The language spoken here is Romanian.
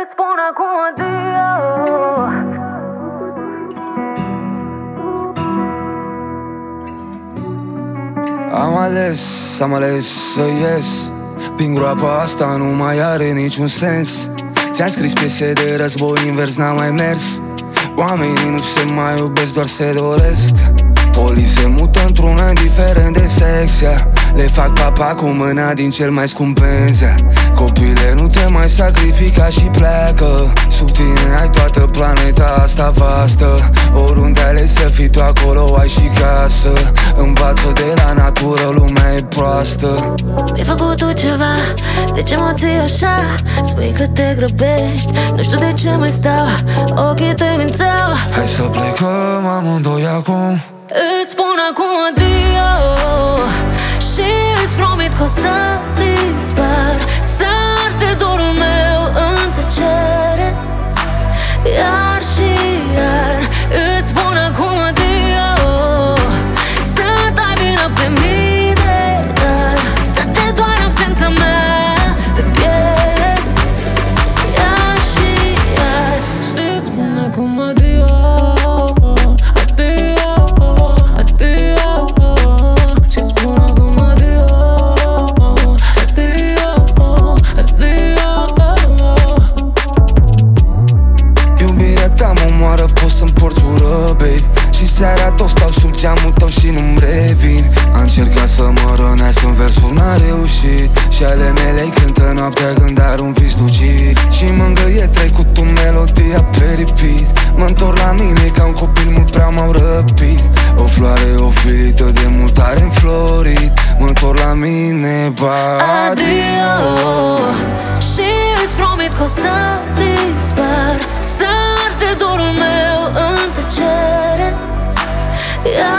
Îți spun acum adio. Am ales să ies din groapa asta, nu mai are niciun sens. Ți-am scris piese de război, invers n-am mai mers. Oamenii nu se mai iubesc, doar se doresc. Polii se mută într-una indiferent de sex, yeah. Le fac papa cu mâna din cel mai scump benz, yeah. Copile, nu te mai sacrifica și pleacă. Sub tine ai toată planeta asta vastă. Oriunde alegi să fii tu, acolo ai și casă. Învață de la natură, lumea e proastă. Mi-ai făcut tu ceva, de ce mă ții așa? Spui că te grăbești, nu știu de ce mai stau. Ochii te mințeau. Hai să plecăm amândoi acum. Îți spun acum adio și îți promit că o să dispar. Să arzi de dorul meu în tăcere, iar și iar. Îți spun acum adio, să dai vină pe mine, dar să te doar absența mea pe piele, iar și iar. Și îți spun acum adio. Poți să-mi porți ură, babe. Și seara tot stau sub geamul tău și nu-mi revin. Am încercat să mă rănesc în versuri, n-a reușit. Și ale mele cântă noaptea când ar un vis lucid. Și mângâie trecut un melodia pe repeat. Mă-ntorc la mine ca un copil, mult prea m-au răpit. O floare ofilită de mult are înflorit. Mă-ntorc la mine, adio. Și îți promit că o să dispar. Să arzi de dorul meu în tăcere,